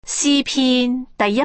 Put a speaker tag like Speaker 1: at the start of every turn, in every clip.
Speaker 1: 詩篇第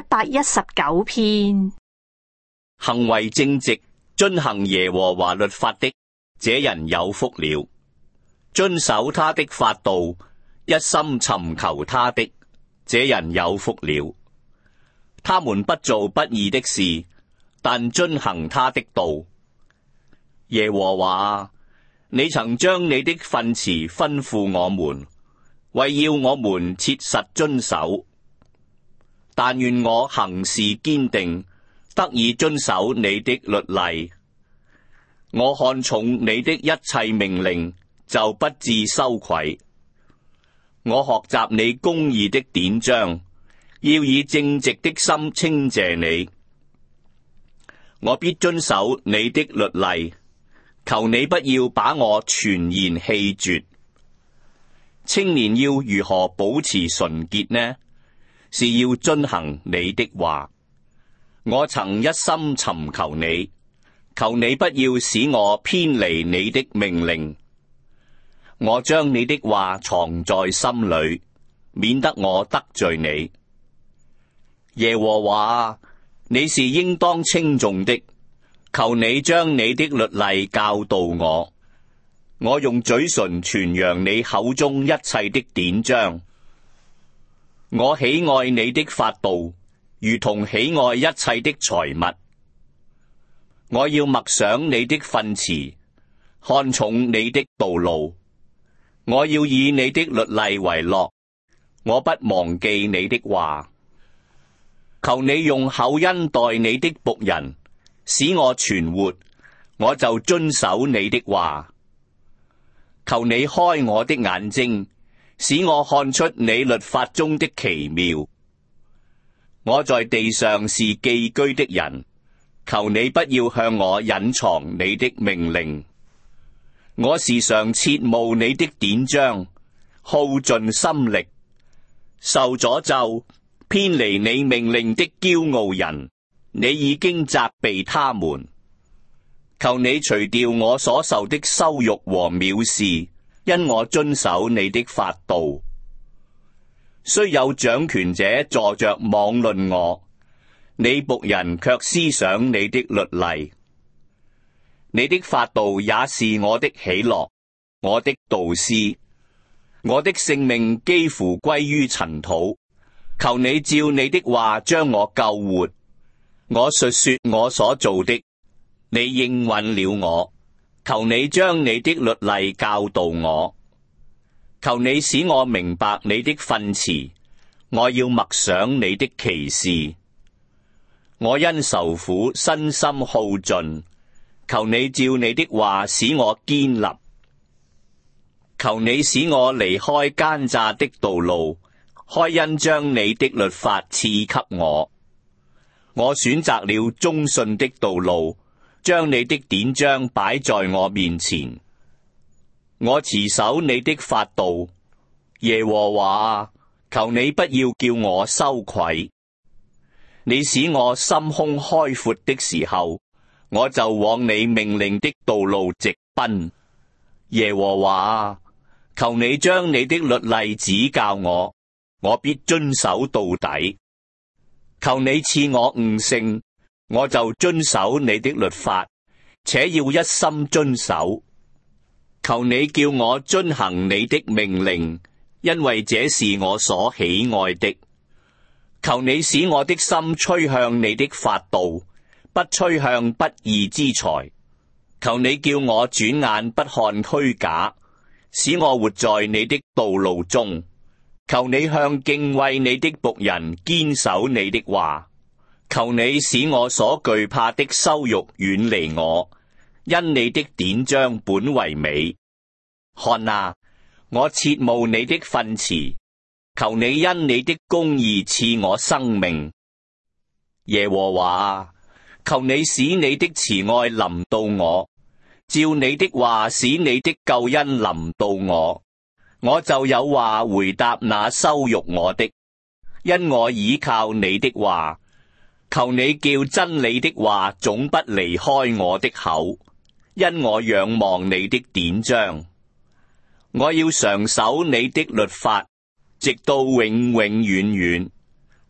Speaker 1: 119篇。
Speaker 2: 行為正直，遵行耶和華律法的，這人有福了。遵守他的法度，一心尋求他的，這人有福了。他們不做不義的事，但遵行他的道。耶和華，你曾將你的訓詞吩咐我們，為要我們切實遵守。但願我行事堅定，得以遵守你的律例。我看重你的一切命令，就不致羞愧。我學習你公義的典章，要以正直的心稱謝你。我必遵守你的律例，求你不要把我全然棄絕。青年要如何保持純潔呢？是要遵行你的話。我曾一心尋求你，求你不要使我偏離你的命令。我將你的話藏在心裏，免得我得罪你。耶和華，你是應當稱頌的，求你將你的律例教導我。我用嘴唇傳揚你口中一切的典章。我喜愛你的法度，如同喜愛一切的財物。我要默想你的訓詞，看重你的道路。我要以你的律例為樂，我不忘記你的話。求你用厚恩待你的僕人，使我存活，我就遵守你的話。求你開我的眼睛，使我看出你律法中的奇妙。我在地上是寄居的人，求你不要向我隱藏你的命令。我時常切慕你的典章，耗盡心力。受詛咒，偏離你命令的驕傲人，你已經責備他們。求你除掉我所受的羞辱和藐視，因我遵守你的法度。雖有掌權者坐着妄論我，你僕人卻思想你的律例。你的法度也是我的喜樂，我的導師。我的性命幾乎歸於塵土，求你照你的話將我救活。我述說我所做的，你應允了我。求你將你的律例教導我。求你使我明白你的訓詞，我要默想你的奇事。我因愁苦身心耗盡，求你照你的話使我堅立。求你使我離開奸詐的道路，開恩將你的律法賜給我。我選擇了忠信的道路，將你的典章擺在我面前。我持守你的法度，耶和華，求你不要叫我羞愧。你使我心胸開闊的時候，我就往你命令的道路直奔。耶和華，求你將你的律例指教我，我必遵守到底。求你賜我悟性，我就遵守你的律法，且要一心遵守。求你叫我遵行你的命令，因為這是我所喜愛的。求你使我的心趨向你的法度，不趨向不義之財。求你叫我轉眼不看虛假，使我活在你的道路中。求你向敬畏你的僕人堅守你的話。求你使我所懼怕的羞辱遠離我，因你的典章本為美。看啊，我切慕你的訓詞，求你因你的公義賜我生命。耶和華，求你使你的慈愛臨到我，照你的話使你的救恩臨到我，我就有話回答那羞辱我的，因我倚靠你的話。求你叫真理的話總不離開我的口，因我仰望你的典章。我要常守你的律法，直到永永遠遠。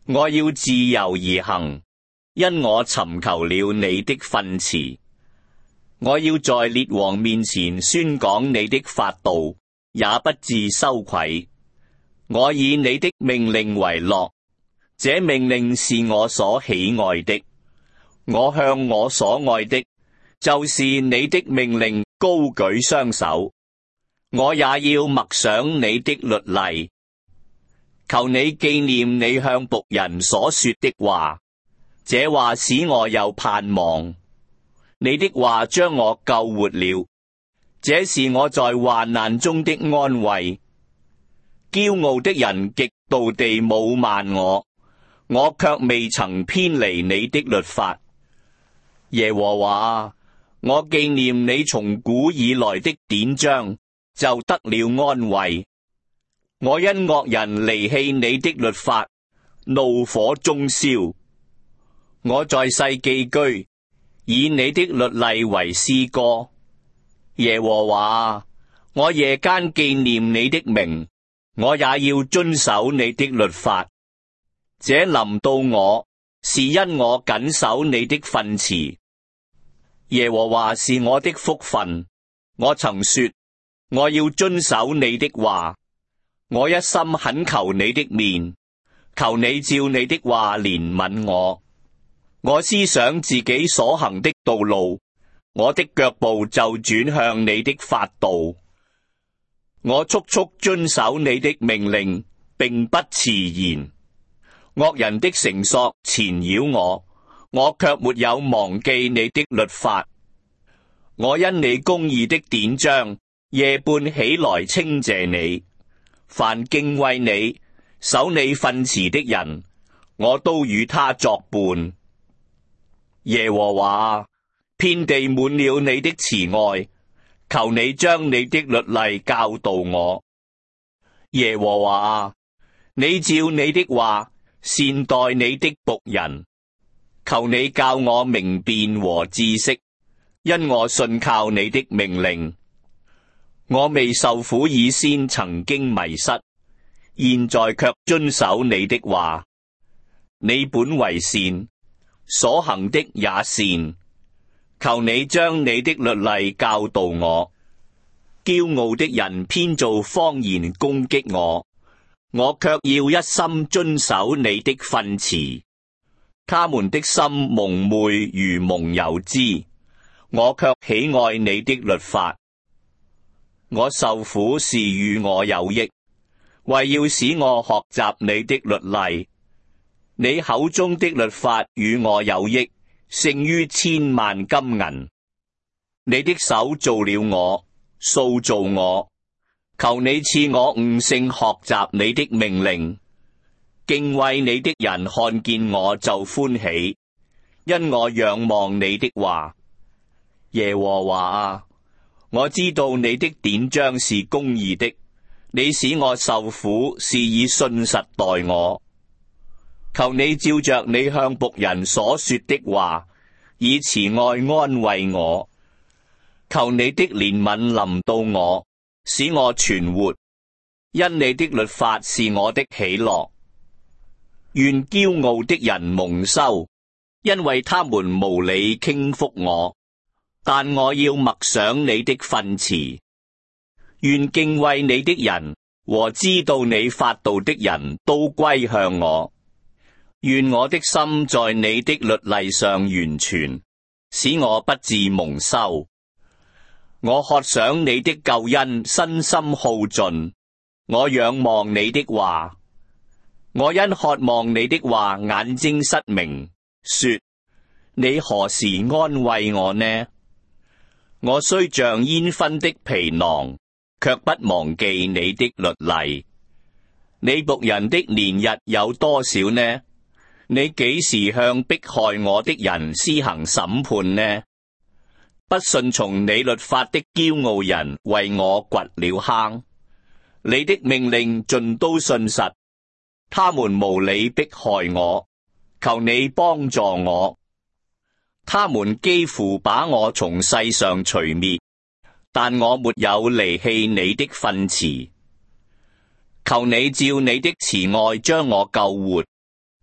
Speaker 2: 我要自由而行，因我尋求了你的訓詞。我要在列王面前宣講你的法度，也不致羞愧。我以你的命令為樂，這命令是我所喜愛的。我向我所愛的，就是你的命令高舉雙手。我也要默想你的律例。求你紀念你向僕人所說的話，這話使我有盼望。你的話將我救活了，這是我在患難中的安慰。驕傲的人極度地侮慢我，我卻未曾偏離你的律法。耶和華，我紀念你從古以來的典章，就得了安慰。我因惡人離棄你的律法，怒火中燒。我在世寄居，以你的律例為詩歌。耶和華，我夜間紀念你的名，我也要遵守你的律法。這臨到我，是因我謹守你的訓詞。耶和華是我的福分，我曾說，我要遵守你的話。我一心懇求你的面，求你照你的話憐憫我。我思想自己所行的道路，我的腳步就轉向你的法度。我速速遵守你的命令，並不遲延。惡人的繩索纏繞我，我卻沒有忘記你的律法。我因你公義的典章，夜半起來稱謝你。凡敬畏你、守你訓詞的人，我都與他作伴。耶和華，遍地滿了你的慈愛，求你將你的律例教導我。耶和華，你照你的話善待你的僕人，求你教我明辨和知識，因我信靠你的命令。我未受苦以先曾經迷失，現在卻遵守你的話。你本為善，所行的也善。求你將你的律例教導我。驕傲的人編造謊言攻擊我，我卻要一心遵守你的訓詞。他們的心蒙昧如蒙油脂，我卻喜愛你的律法。我受苦是與我有益，為要使我學習你的律例。你口中的律法與我有益，勝於千萬金銀。你的手造了我，塑造我，求你賜我悟性學習你的命令。敬畏你的人看見我就歡喜，因我仰望你的話。耶和華啊，我知道你的典章是公義的，你使我受苦是以信實待我。求你照着你向僕人所說的話，以慈愛安慰我。求你的憐憫臨到我，使我存活，因你的律法是我的喜樂。願驕傲的人蒙羞，因為他們無理傾覆我。但我要默想你的訓詞。願敬畏你的人和知道你法度的人都歸向我。願我的心在你的律例上完全，使我不致蒙羞。我渴想你的救恩，身心耗盡。我仰望你的話。我因渴望你的話，眼睛失明，說：你何時安慰我呢？我雖像煙熏的皮囊，卻不忘記你的律例。你僕人的年日有多少呢？你幾時向迫害我的人施行審判呢？不順從你律法的驕傲人為我掘了坑。你的命令盡都信實，他們無理迫害我，求你幫助我。他們幾乎把我從世上除滅，但我沒有離棄你的訓詞。求你照你的慈愛將我救活，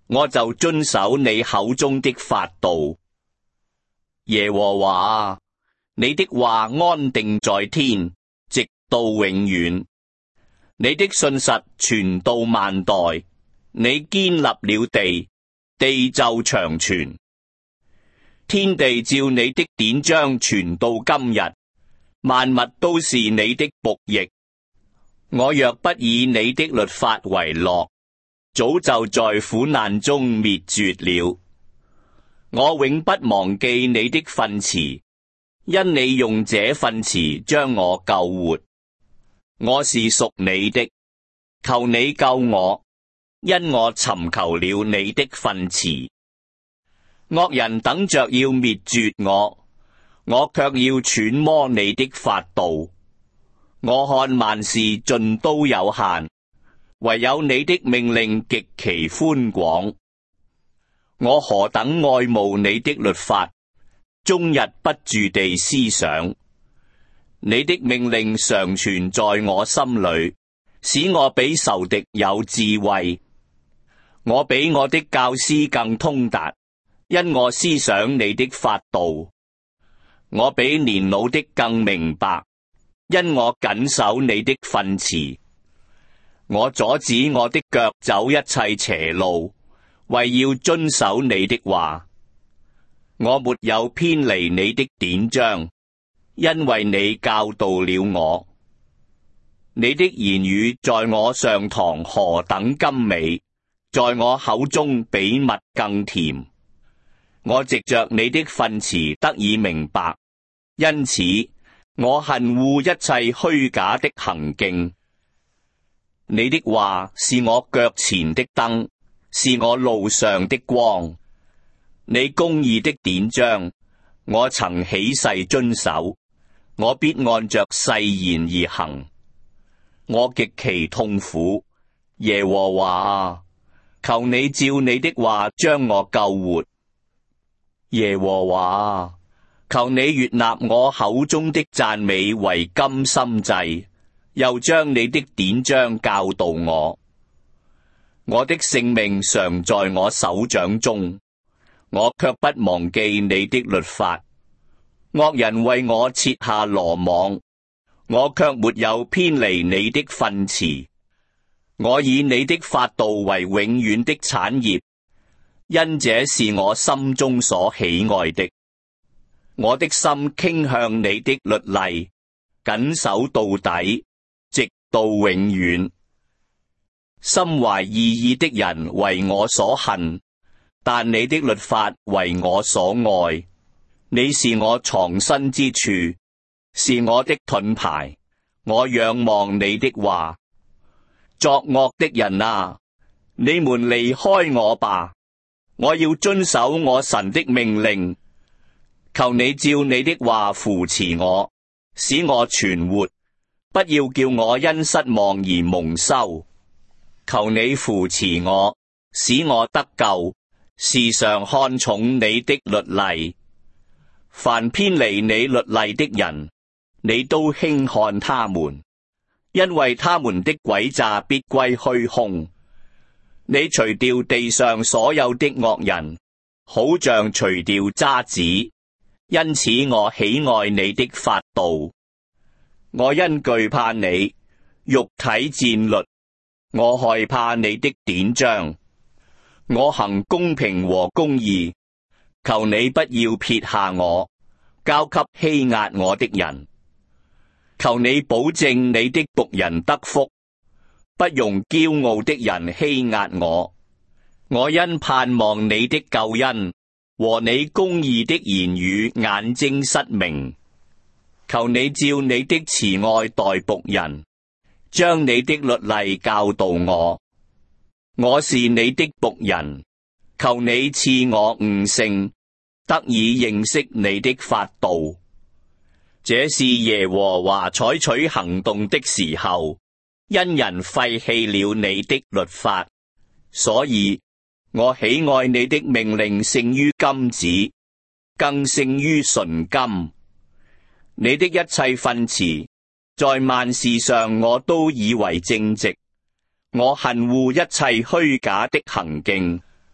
Speaker 2: 我就遵守你口中的法度。耶和華啊，你的話安定在天，直到永遠。你的信實傳到萬代，你堅立了地，地就長存。天地照你的典章傳到今日，萬物都是你的僕役。我若不以你的律法為樂，早就在苦難中滅絕了。我永不忘記你的訓詞，因你用這訓詞將我救活。我是屬你的，求你救我，因我尋求了你的訓詞。惡人等着要滅絕我，我卻要揣摩你的法度。我看萬事盡都有限，唯有你的命令極其寬廣。我何等愛慕你的律法，終日不住地思想。你的命令常存在我心裏，使我比仇敵有智慧。我比我的教師更通達，因我思想你的法度。我比年老的更明白，因我謹守你的訓詞。我阻止我的腳走一切邪路，為要遵守你的話。我沒有偏離你的典章，因為你教導了我。你的言語在我上膛何等甘美，在我口中比蜜更甜。我藉着你的訓詞得以明白，因此我恨惡一切虛假的行徑。你的話是我腳前的燈，是我路上的光。你公義的典章，我曾起誓遵守，我必按着誓言而行。我極其痛苦，耶和華啊，求你照你的話將我救活。耶和華啊，求你悅納我口中的讚美為甘心祭，又將你的典章教導我。我的性命常在我手掌中，我卻不忘記你的律法。惡人為我設下羅網，我卻沒有偏離你的訓詞。我以你的法度為永遠的產業，因這是我心中所喜愛的。我的心傾向你的律例，謹守到底，直到永遠。心懷異意的人為我所恨，但你的律法為我所愛。你是我藏身之處，是我的盾牌，我仰望你的話。作惡的人啊，你們離開我吧，我要遵守我神的命令。求你照你的話扶持我，使我存活，不要叫我因失望而蒙羞。求你扶持我，使我得救，時常看重你的律例。凡偏離你律例的人，你都輕看他們，因為他們的詭詐必歸虛空。你除掉地上所有的惡人，好像除掉渣滓。因此我喜愛你的法度。我因懼怕你，肉體戰慄，我害怕你的典章。我行公平和公義，求你不要撇下我，交給欺壓我的人。求你保證你的僕人得福，不容驕傲的人欺壓我。我因盼望你的救恩和你公義的言語，眼睛失明。求你照你的慈愛待僕人，將你的律例教導我。我是你的僕人，求你賜我悟性，得以認識你的法度。這是耶和華採取行動的時候，因人廢棄了你的律法，所以我喜愛你的命令勝於金子，更勝於純金。你的一切訓詞，在萬事上我都以為正直。我恨惡一切虛假的行徑，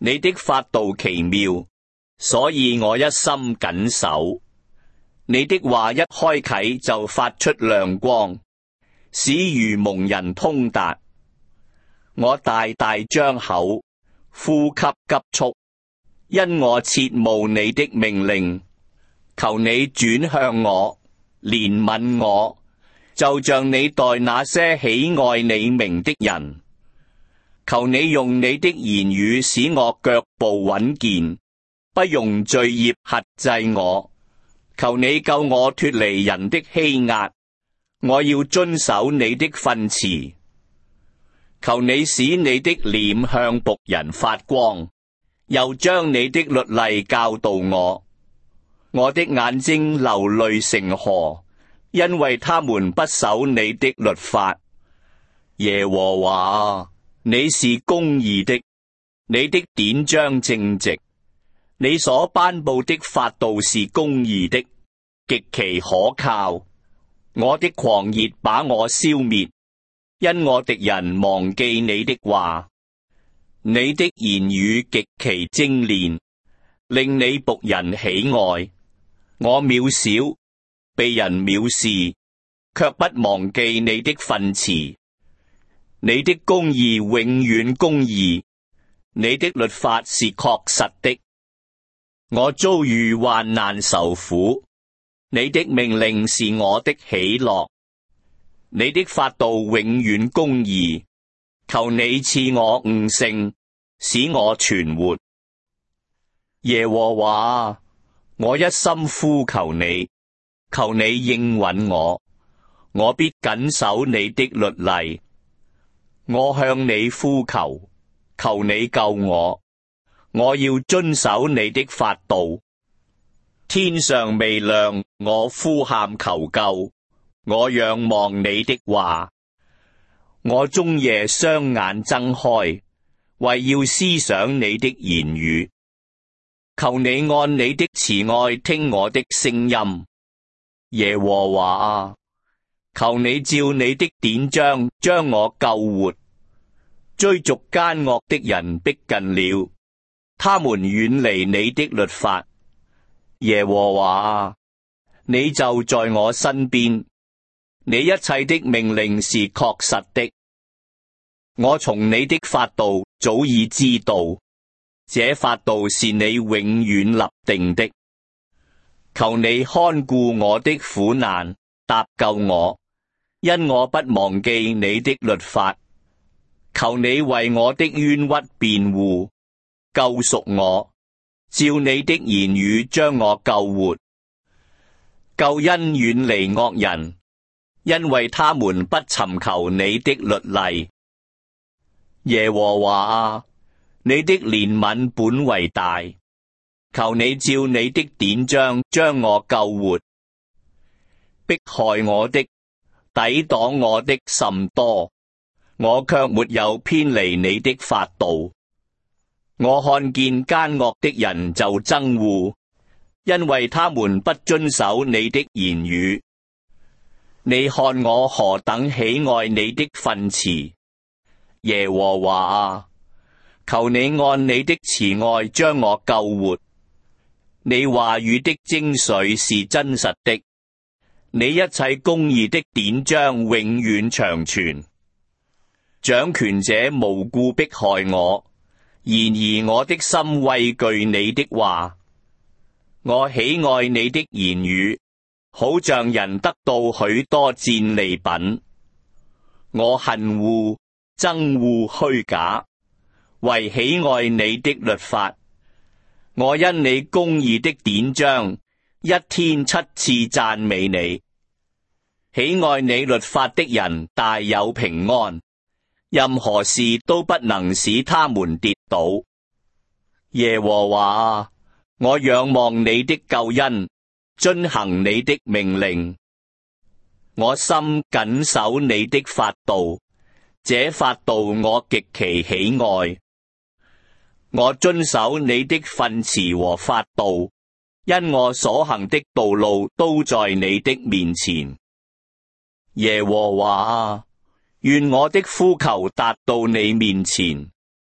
Speaker 2: 你的法度奇妙，所以我一心謹守。你的話一開啟就發出亮光，使愚蒙人通達。我大大張口，呼吸急促，因我切慕你的命令。求你轉向我，憐憫我，就像你待那些喜愛你名的人。求你用你的言語使我腳步穩健，不容罪孽轄制我。求你救我脫離人的欺壓，我要遵守你的訓詞。求你使你的臉向僕人發光，又將你的律例教導我。我的眼睛流淚成河，因為他們不守你的律法。耶和華，你是公義的，你的典章正直。你所頒布的法度是公義的，極其可靠。我的狂熱把我消滅，因我敵人忘記你的話。你的言語極其精煉，令你僕人喜愛。我渺小，被人藐視，卻不忘記你的訓詞。你的公義永遠公義，你的律法是確實的。我遭遇患難受苦，你的命令是我的喜樂。你的法度永遠公義，求你賜我悟性，使我存活。耶和華，我一心呼求你，求你應允我，我必謹守你的律例。我向你呼求，求你救我，我要遵守你的法度。天尚未亮，我呼喊求救，我仰望你的話。我終夜雙眼睜開，為要思想你的言語。求你按你的慈愛聽我的聲音，耶和華啊，求你照你的典章將我救活。追逐奸惡的人逼近了，他們遠離你的律法。耶和華啊，你就在我身邊，你一切的命令是確實的。我從你的法度早已知道，這法度是你永遠立定的。求你看顧我的苦難，搭救我，因我不忘記你的律法。求你為我的冤屈辯護，救贖我，照你的言語將我救活。救恩遠離惡人，因為他們不尋求你的律例。耶和華啊，你的憐憫本為大，求你照你的典章將我救活。迫害我的、抵擋我的甚多，我卻沒有偏離你的法度。我看見奸惡的人就憎惡，因為他們不遵守你的言語。你看我何等喜愛你的訓詞，耶和華啊，求你按你的慈愛將我救活。你話語的精髓是真實的，你一切公義的典章永遠長存。掌權者無故迫害我，然而我的心畏懼你的話。我喜愛你的言語，好像人得到許多戰利品。我恨惡、憎惡虛假，惟喜愛你的律法。我因你公義的典章，一天7次讚美你。喜愛你律法的人大有平安，任何事都不能使他們跌倒。耶和華啊，我仰望你的救恩，遵行你的命令。我心謹守你的法度，這法度我極其喜愛。我遵守你的訓詞和法度，因我所行的道路都在你的面前。耶和華啊，願我的呼求達到你面前，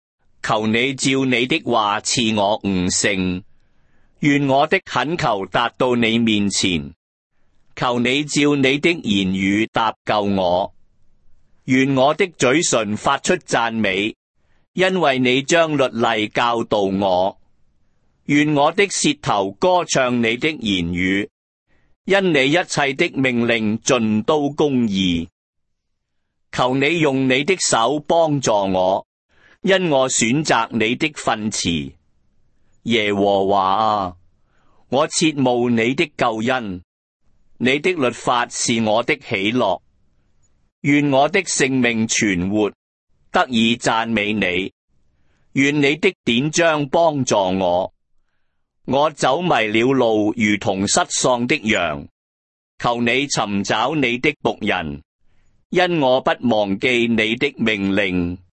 Speaker 2: 求你照你的話賜我悟性，願我的懇求達到你面前。求你照你的言語搭救我，願我的嘴唇發出讚美，因為你將律例教導我。願我的舌頭歌唱你的言語，因你一切的命令盡都公義。求你用你的手幫助我，因我選擇你的訓詞。耶和華啊，我切慕你的救恩，你的律法是我的喜樂。願我的性命存活，得以讚美你。願你的典章幫助我。我走迷了路，如同失喪的羊。求你尋找你的僕人，因我不忘記你的命令。